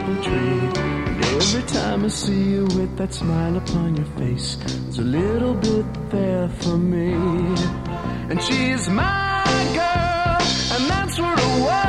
maple tree. And every time I see you with that smile upon your face, there's a little bit there for me. And she's my girl, and that's where the world